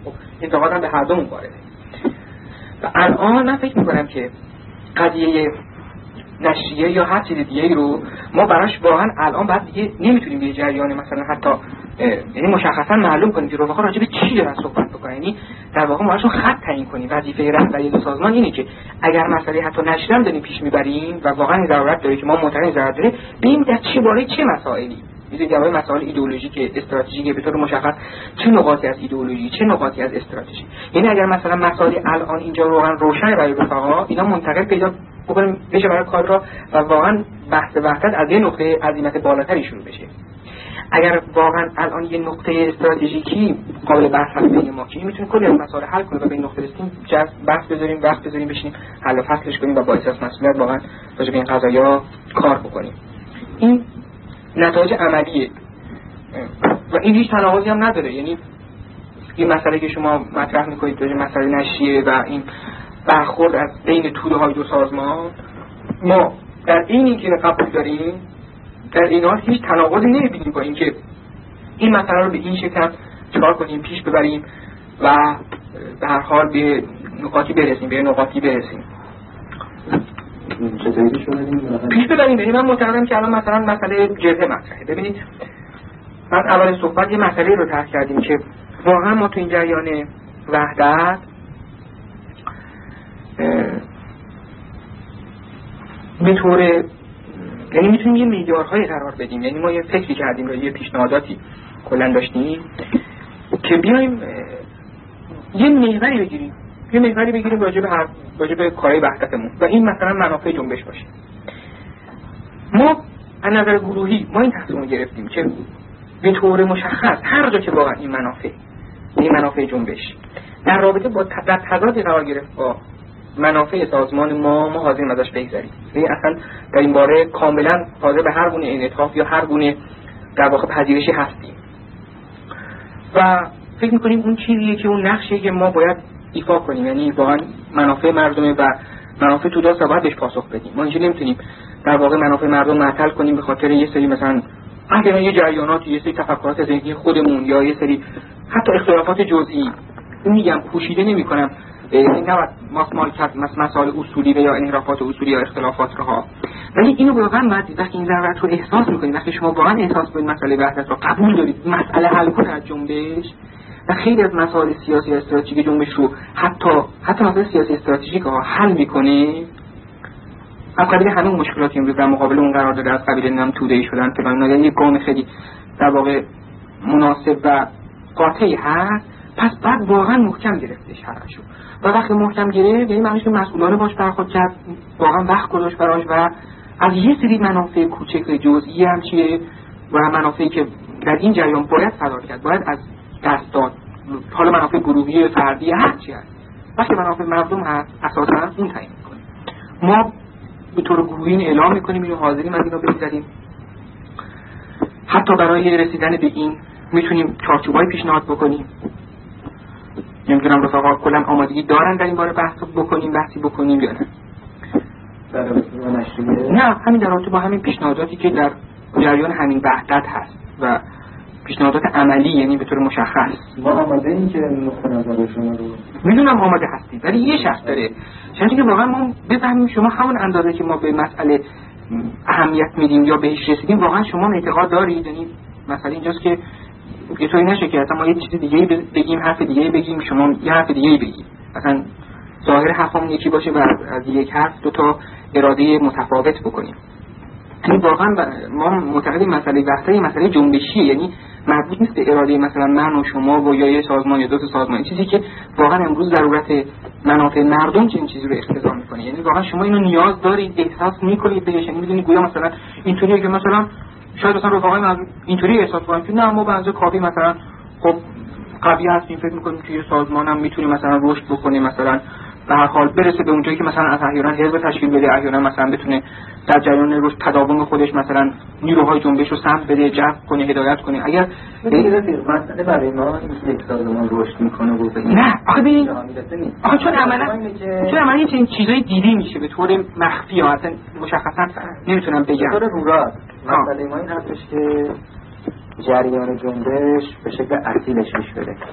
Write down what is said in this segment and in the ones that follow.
خب انتقادم به هر دومون وارده. و الان من فکر میکنم که قضیه نشریه یا هر چیز دیگه رو ما براش واقعا الان بعد دیگه نمیتونیم یه جریان مثلا حتی یعنی مشخصا معلوم کنیم که رفقا راجع به چی دارن صحبت بکنن. یعنی در واقع ما براشون خط تعیین کنیم. وظیفه رهبری سازمان اینه که اگر مسئله حتی نشریه داریم پیش میبریم و واقعا ضرورت داره که ما معتقدیم ضرورت داره ببینیم در چه باره چه مسائلی، مثل درباره مسائل ایدئولوژیک استراتژیک به طور مشخص چه نقاطی از ایدئولوژی چه نقاطی از استراتژی. یعنی اگر مثلا مسائل الان اینجا واقعا روشن برای رفقا اینا منتقل پیدا بکنیم بشه برای کار را و واقعا بحث وحدت از یه نقطه عظیمت بالاتری شروع بشه. اگر واقعا الان یه نقطه استراتژیکی قابل بحث هست بین ما که میتونه کلی از مسائل حل کنه و به این نقطه رسیدیم بحث بذاریم وقت بذاریم بشینیم حل و فصلش کنیم و با احساس مسئولیت واقعا راجع به این قضايا کار بکنیم. این نتایج عملیه و این هیچ تناقضی هم نداره. یعنی این مسئله که شما مطرح میکنید راجع به مسئله نشریه و این برخورد از بین توده های دو سازمان ما در اینکه قبول داریم در این حال هیچ تناقضی نمی‌بینیم با اینکه این مسئله رو به این شکل چکار کنیم پیش ببریم و به هر حال به نقاطی برسیم پیش ببریم. یعنی من معتقدم که الان مثلا مسئله جبهه مطرحه. ببینید من اول صحبت یه مسئله رو طرح کردیم که واقعا ما تو این جریان وحدت به طور یعنی میتونیم یه معیارهای قرار بدیم. یعنی ما یه فکری کردیم و یه پیشنهاداتی کلا داشتیم که بیایم یه محوری بگیریم راجع به کارهای وحدتمون و این مثلا منافع جنبش باشه. ما از نظر گروهی ما این تصمیم گرفتیم که به طور مشخص هر جا که واقعا این منافع جنبش در رابطه با تضاد قرار گرفت با منافع سازمان ما حاضریم ازش بگذریم. یعنی اصلا در این باره کاملا حاضر به هر گونه انعطاف یا هر گونه در واقع پذیرشی هستیم و فکر می‌کنیم اون چیزیه که اون نقشیه که ما باید ایفا کنیم. یعنی واقعا منافع مردمه و منافع توده باید بهش پاسخ بدیم. ما اینجا نمیتونیم در واقع منافع مردم معطل کنیم به خاطر یه سری مثلا اگر یه جریانات یه سری تفکرات ذهنی خودمون یا یه سری حتی اختلافات جزئی میگم پوشیده نمی‌کنم. این نباید ماسمال کرد مسائل اصولی یا انحرافات اصولی یا اختلافات رها، ولی اینو واقعا وقتی این ضرورت رو احساس میکنید، وقتی شما واقعا احساس کنید مسئله وحدت رو قبول دارید مسئله حل کنه از جنبش و خیلی از مسائل سیاسی و استراتژیک جنبش رو حتی مسائل سیاسی استراتژیک ها حل میکنه از قبیل همین مشکلاتی امروز در مقابل اون قرار داده از قبیل نام توده‌ای شدن فلان اینا یه گام خیلی در واقع مناسب و قاطعی هست. پس بعد واقعا محکم گرفتش هرشو و وقتی محکم گرفت یعنی معنیش که مسئولانه باش برخورد کرد، واقعا وقت گذاشت براش و از یه سری منافع کوچک جزئی هم چیه و منافعی که در این جریان باید فدا کرد باید از دست داد، حالا منافع گروهی فردی هر چی هست وقتی منافع مردم هست اساسا این تعیین میکنه. ما به طور گروهی اعلام میکنیم اینو حاضریم از اینا بگذریم. حتی برای رسیدن به این میتونیم چارچوبای پیشنهاد بکنیم. نمیدونم رفقا کلا آمادگی دارن در این باره بحثی بکنیم یا نه؟ نه، همین در رابطه با همین پیشنهاداتی که در جریان همین وحدت هست و پیشنهادات عملی، یعنی به طور مشخص ما آماده این که نقطه نظر شما رو میدونم آماده هستید، ولی یه شرط داره چون که واقعا ما بفهمیم شما همون اندازه که ما به مسئله اهمیت میدیم یا بهش رسیدیم واقعا شما اعتقاد دارید. یعنی مسئله اینجاست که یه طوری نشه که اصلا ما یه چیز دیگه بگیم حرف دیگه بگیم شما یه حرف دیگه بگید، مثلا ظاهر حرفمون یکی باشه و از یک حرف دو تا اراده متفاوت بکنیم. یعنی واقعا ما معتقدیم مسئله وحدت مسئله جنبشیه، یعنی مربوط نیست به اراده مثلا من و شما و یا یه سازمان یا دو تا سازمان، چیزی که واقعا امروز ضرورت منافع مردم چنین چیزی رو اقتضا میکنه. یعنی واقعا شما اینو نیاز دارید، احساس میکنید بهش، یعنی میدونید گویا مثلا اینطوریه که مثلا شاید مثلا رفقای من اینطوری احساس کنن که نه ما به اندازه کافی مثلا خب قوی هستیم، فکر میکنیم که یه سازمان هم میتونه مثلا رشد بکنه، مثلا به هر حال برسه به اونجایی که مثلا از احیانا حزب تشکیل بده، احیانا مثلا بتونه در جریان رشد تداوم خودش مثلا نیروهای جنبش رو سمت بده، جذب کنه، هدایت کنه. اگر مسئله برای ما یک سازمان رشد میکنه و نه آخه ببین آخه چون عملا چنین چیزایی دیده میشه به طور مخفی یا اصلا مشخصا نمیتونم بگم به طور رورات. مسئله ما این هستش که جریان جنبش به شکل اصیلش پیش بره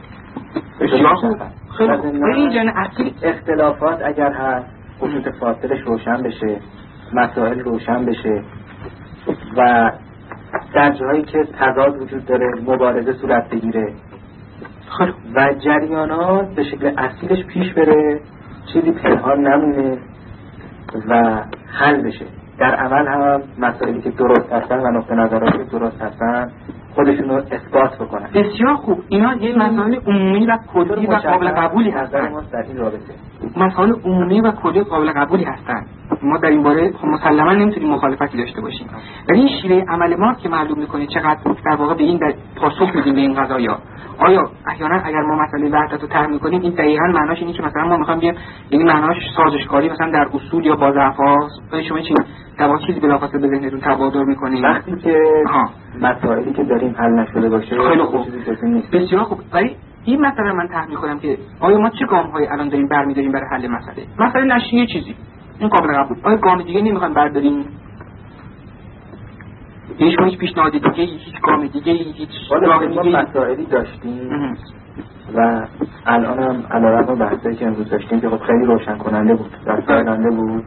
بسیار خیلی جان اصلی اختلافات اگر هست خطوط فاصلش روشن بشه، مسائل روشن بشه و در جایی که تضاد وجود داره مبارزه صورت بگیره و جریانات به شکل اصلیش پیش بره، چیزی پنهان نمونه و حل بشه. در عمل هم مسائلی که درست هستن و نقطه نظراتی که درست هستن خودشون رو اثبات بکنن. بسیار خوب. اینا یه مسائل عمومی و کلی و قابل قبولی هستن. مسائل عمومی و کلی قابل قبولی هستن. ما در این باره مسلما نمیتونیم مخالفتی داشته باشیم. ولی این شیوه عمل ما که معلوم میکنه چقدر در واقع به این پاسخ میدیم به این قضایا. آیا احیانا اگر ما مسئله وحدت رو طرح میکنیم این دقیقاً معناش اینه که مثلا ما میخوایم بگیم این معناش سازشکاری مثلا در اصول یا با ضعف‌هاست؟ شما چی در واقع چیزی بلافاصله به ذهنتون تبادر میکنید وقتی که مسائلی که داریم حل نشده باشه؟ خیلی خوب. بسیار خوب. ولی این مسئله من طرح میکنم که آیا ما چه گام‌هایی الان داریم برمی‌داریم برای حل مسئله نشریه چیزی این قابل قبول. آیا گام دیگه نمیخوایم برداریم؟ هیچ پیشنهاد دیگه، هیچ گام دیگه، هیچ راه دیگه؟ ما مسائلی داشتیم و الان هم علیرغم بحثایی که امروز داشتیم که خیلی روشن کننده بود، دستگیرنده بود،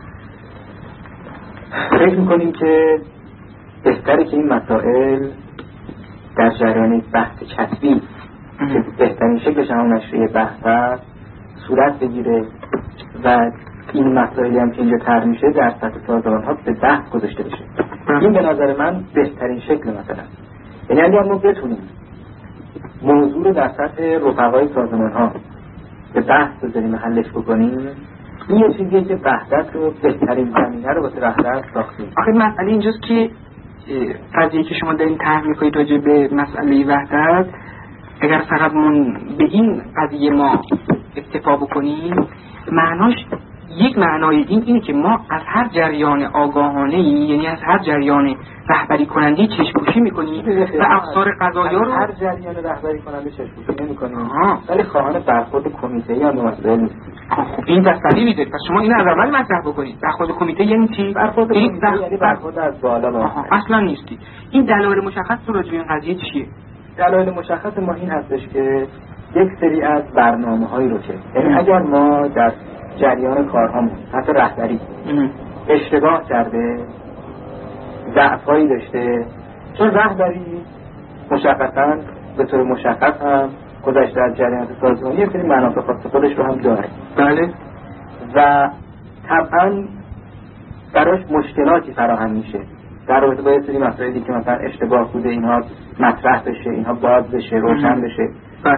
فکر میکنیم که بهتره که این مسائل در جریان بحث کتبی که بهترین شکلش همون نشریه بحث است صورت بگیره و این مسائلی هم که اینجا طرح میشه در سطح سازمان‌ها به بحث گذاشته بشه. این به نظر من بهترین شکل مثلا. یعنی اگر ما بتونیم موضوع رو در سطح رفقای سازمان‌ها به بحث بذاریم حلش بکنیم، این یه چیزیه که وحدت رو بهترین زمینه رو واسه وحدت ساختیم. آخه مسئله اینجاست که قضیه که شما دارین طرح می‌کنید راجع به مسئله وحدت، اگر فقط به این قضیه ما اکتفا بکنیم، معناش یک معنای اینه که ما از هر جریان آگاهانه یعنی از هر جریان رهبری کننده چشم‌پوشی می‌کنیم و افسار قضایا رو هر جریان رهبری کننده چشم‌پوشی نمی‌کنیم، ولی خواهان برخورد کمیته یا مسائل نیست. این دستوری میده. پس شما اینو از اول مطرح بکنید. برخورد کمیته یعنی چی؟ برخورد کمیته یعنی برخورد از بالا. اصلا نیستی. این دلایل مشخص رو راجع به این قضیه چیه؟ دلایل مشخص ما این هستش که یک سری از برنامه‌هایی رو که یعنی اگر ما در جریان کارهامون حتی رهبری اشتباه کرده، ضعف‌هایی داشته، چون رهبری مشخصاً به طور مشخص هم گذشته از جریان سازمانی یک سری منافع خاص خودش رو هم داره. بله. و طبعاً براش مشکلاتی فراهم میشه در رابطه با یک سری مسائلی که مثلا اشتباه بوده اینها مطرح بشه، اینها باز بشه، روشن بشه.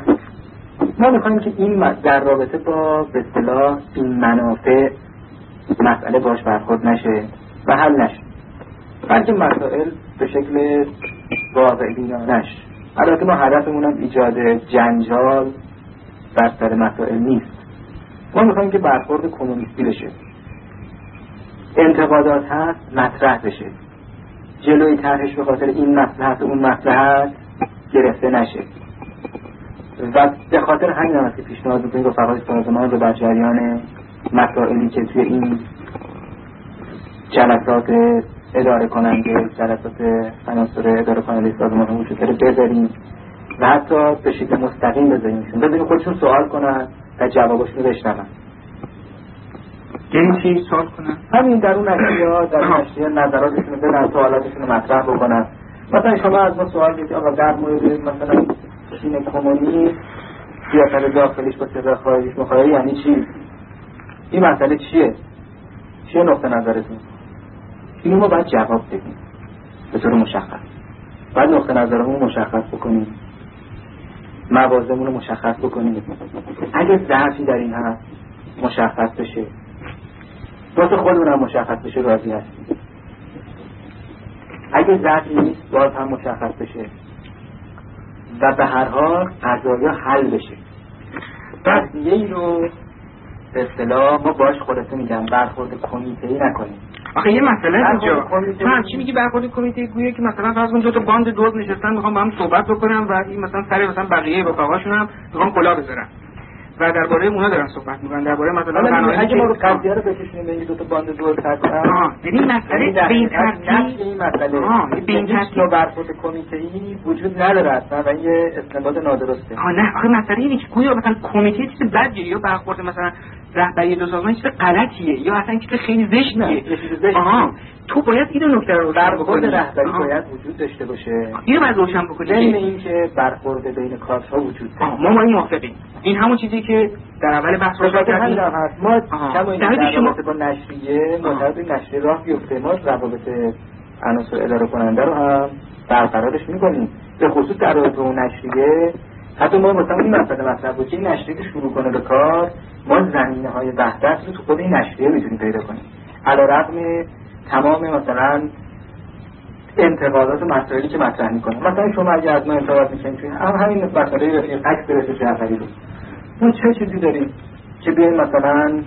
ما میخوایم که این در رابطه با به اصطلاح این منافع مسئله باش برخورد نشه و حل نشه، بلکه مسائل به شکل واقع بینانش. البته ما هدفمون هم ایجاد جنجال بر سر مسائل نیست. ما میخوایم که برخورد کمونیستی بشه، انتقادات هست مطرح بشه، جلوی طرحش به خاطر این مصلحت و اون مصلحت گرفته نشه. و به خاطر همین هم که پیشنهاد می‌کنیم رفقای سازمان رو در جریان مسائلی که توی این جلسات اداره کننده، جلسات عناصر اداره کننده سازمان وجود داره بذاریم و حتی به شکل مستقیم بذاریمشون، بذاریم خودشون سوال کنن و جوابشون رو بشنون. یعنی چی سوال کنن؟ همین در اون نشریه‌ها در نشریه نظراتشون رو بدن، سوالاتشون رو مطرح بکنن. مثلا شما از ما سوال بگید آقا در مورد مثلا چین کمونیست سیاست داخلیش با سیاست خارجیش مخالفه یعنی چی؟ این مسئله چیه؟ چیه نقطه نظرتون؟ اینو ما باید جواب بدیم به طور مشخص. باید نقطه نظرمون مشخص بکنیم، موازمون رو مشخص بکنیم. اگه ضعفی در این هست مشخص بشه، واسه خودمون هم مشخص بشه، راضی هستیم. اگه ضعفی نیست باز هم مشخص بشه و به هر حال قضایا حل بشه. پس یه رو به اصطلاح ما باش خلاصه میگم برخورد کمیته‌ای نکنیم. آخه یه مسئله اینجا تو چی میگی برخورد کمیته گویه که مثلا فرض کن دو تا باند دوز نشستن میخوام با هم صحبت بکنم و این مثلا سر مثلا بقیه رفقاشون هم میخوام کلا بذارم. و درباره اونا دارن صحبت می‌کنن، درباره مثلا قناعی اگه ما رو قضیه رو بکشونیم به این دو تا باند دور تکرار یعنی مسئله به این ترتیب این مسئله به این ترتیب برخورد کمیته‌ای وجود نداره اصلا و این استنباط نادرسته. نه آخه مسئله اینه که گویا مثلا کمیته چیز بدیه یا برخورد مثلا رهبری دو سازمان چیز غلطیه یا اصلا چیز خیلی زشتیه. تو باید این نکته رو برخورد رهبری باید وجود داشته باشه. اینو باید روشن بکنی. بین اینکه برخورد بین کارت‌ها وجود داره. ما موافقیم. این همون چیزی که در اول بحث رو کردیم. ما در شما با نشریه معتقد نشریه راه بیفته، ما روابط عناصر اداره کننده رو هم برقرارش می‌کنیم. به خصوص در رابطه با نشریه حتی ما مثلا این مسئله مطرح بود که این نشریه شروع کنه به کار، ما زمینه‌های وحدت رو تو خود این نشریه می‌تونیم پیدا کنیم. علیرغم تمام مثلا انتقادات و مسائلی که مطرح می‌کنه. مثلا شما اگه از ما انتقاد می‌کنید همین مسئله رفیق عکس برسه جعفری رو، ما چه چیزی داریم که بیایم مثلا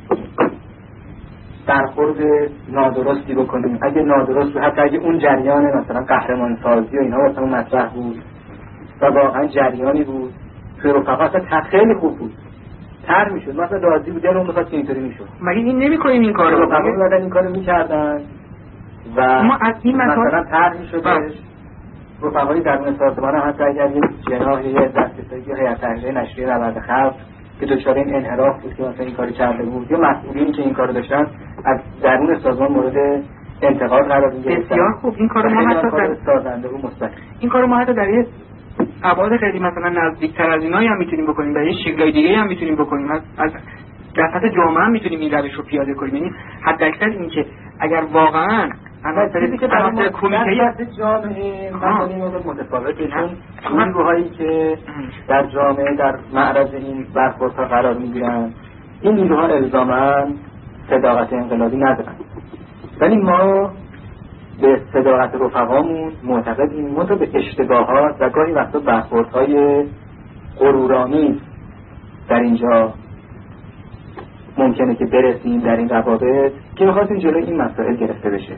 برخورد نادرستی بکنیم؟ اگه نادرست بود، حتی اگه اون جریان مثلا قهرمان سازی و اینها مثلا مطرح بود و واقعا جریانی بود که رفقا اصلا خیلی خوب بود، تر میشد، مثلا راضی بود، دلمون می‌خواست که اینطوری میشد. مگه این نمی‌کنیم این کارو؟ رفقا اومدن این کارو می‌کردن و ما از این مثلا تر می‌شدش. رفقای درون سازمان هم حتی اگر یه جناحی دسترسی یا هیئت تحریریه نشریه نبرد خلق که دچار این انحراف بود که مثلا این کاری کرده بود یا مسئولینی که این کارو داشتن از درون سازمان مورد انتقاد قرار گرفتن. بسیار خوب. این کارو ما حتی در سازنده و مثبت این کارو ما حتی در یه ابعاد خیلی مثلا نزدیک‌تر از اینایی هم میتونیم بکنیم، در یه شکل‌های دیگه‌ای هم میتونیم بکنیم. از در سطح جامعه هم میتونیم این روش رو پیاده کنیم. یعنی حداکثر این که اگر واقعا چیزی که در کمیته جامعه مثلا متفاوته، چون نیروهایی که در جامعه در معرض این برخوردها قرار میگیرن این نیروها الزاما صداقت انقلابی ندارن، ولی ما به صداقت رفقامون معتقدیم، ما به اشتباهات و گاهی وقتا برخوردهای غرورآمیز در اینجا ممکنه که برسیم در این روابط که بخواستیم جلوی این مسائل گرفته بشه.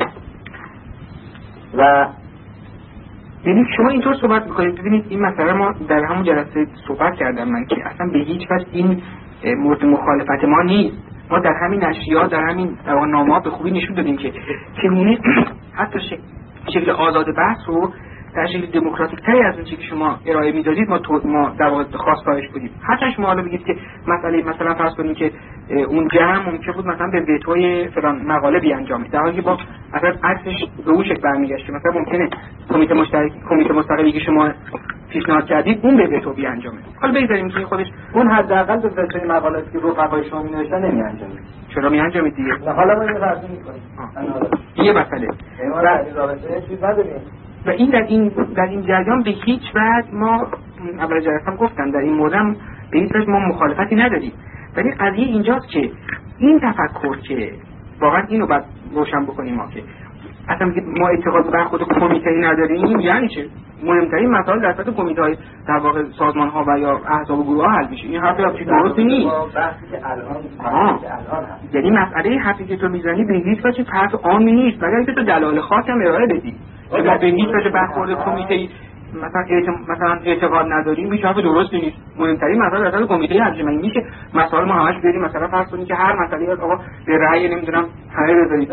و یعنی شما اینطور صحبت میکنید، ببینید این مسئله ما در همون جلسه صحبت کردم من که اصلا به هیچ وجه این مورد مخالفت ما نیست. ما در همین نشریات در همین نامه‌ها به خوبی نشون دادیم که چگونه حتی شکل آزاد بحث رو در شکل دموکراتیک تری از اون چیزی که شما ارائه میدادید ما در واقع خواستارش بودیم. حتی شما حالا بگید که مسئله مثلا فرض کنید که اون جمع ممکن بود مثلا به وتوی فلان مقاله بیانجامه، در حالی که با اصلا عکسش به اون شکل برمیگشت. مثلا ممکنه کمیته مستقلی که شما پیشنهاد کردید اون به وتو بیانجامه. حالا بگذاریم که خودش اون حداقل به وتوی مقالاتی که رفقای شما می‌نوشتن نمی‌انجامه. چرا می‌انجامید دیگه؟ حالا ما اینو راضی می‌کنیم. یه مسئله. رابطه چیز نداریم. و این در این جریان به هیچ وجه ما اول جلسه هم گفتم در این مورد به هیچ وجه ما مخالفتی نداریم، ولی قضیه اینجاست که این تفکر که واقعا اینو باید روشن بکنیم ما که اصلا ما اعتقاد به خود کمیته‌ای نداریم، یعنی چه؟ مهمترین مسائل در سطح کمیته‌های در واقع سازمان‌ها و یا احزاب و گروه‌ها حل میشه. این حرفی درستی نیست. بحثی که الان هست. یعنی مسئله حرفی که تو میزنی به هیچ وجه حرف عامی نیست، مگر اینکه تو دلایل خاصی هم ارائه بدی. اگر به هیچ وجه برخورد کمیته‌ای مثلا اعتقاد نداریم، هیچ حرف درستی نیست. مهمترین مسئله در کمیته انجمنی میشه مسائل ما همش بریم مثلا فرض کنید که هر مسئله از آقا به رأی نمیدونم همه بذارید.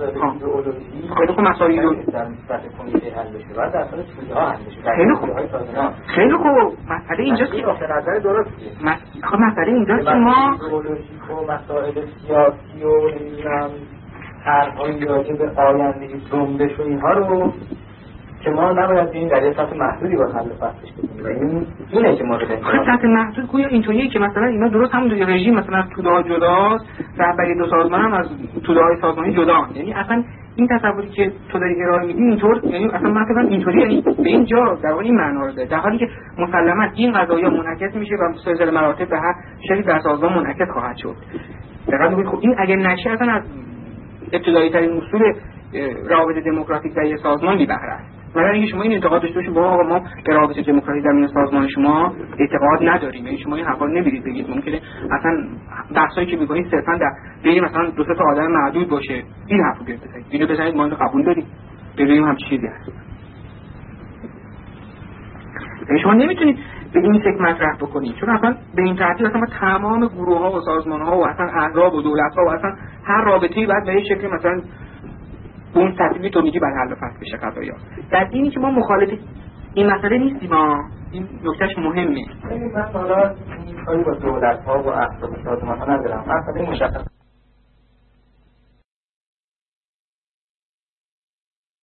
خیلی خوب مسائلی رو در سطح کمیته حل بشه و در سطح سوژه‌ها حل بشه. خیلی خوب مسئله اینجاست که نظر درسته. مسئله اینجاست که ما ایدئولوژیک و مسائل سیاسی و نمیدونم طرح‌های راجع به آینده جنبش و اینها رو که ما نباید این در سطح محدودی با حل فصلش بکنیم. اینه که ما رو سطح محدود گویا اینطوریه که مثلا اینا درست همون دیگه رژیم مثلا از توده‌ها جداست، رهبری دو سازمان هم از توده‌های سازمانی جدا. یعنی اصلا این تصوری که تو داری ارائه میدی اینطور، یعنی اصلا مثلا اینطوری، یعنی به اینجا در واقع این معنا رو داره، در حالی که مسلماً این قضایا منعکس میشه و سلسله مراتب به هر شکلی در سازمان منعکس خواهد شد. دقیقاً میگید خب این اگر نشه اصلا از ابتدایی ترین اصول روابط دموکراتیک در سازمان بی بهره است. مگر اینکه شما این انتقاد داشته باشید با ما به روابط دموکراتیک در سازمان شما اعتقاد نداریم، یعنی شما این حرفا نمی‌رید بگید ممکنه اصلا بحثایی که می‌کنید صرفا در بین مثلا دو تا آدم معدود باشه، این حرفو بزنید، اینو بزنید ما اینو قبول داریم، ببینیم هم چیزی هست. یعنی شما نمیتونید به این شکل مطرح بکنیم، چون اصلا به این ترتیب اصلا تمام گروه‌ها و سازمان‌ها و اصلا احزاب و دولت‌ها و اصلا هر رابطه‌ای باید به این شکل مثلا اون ترتیبی تولیدی بر حل و فصل بشه قضایا. در اینی که ما مخالف این مسئله نیستیم، این نکتهش مهمه. من حالا این کاری با دولت‌ها و احزاب و سازمان‌ها ندارم، مسئله مشخص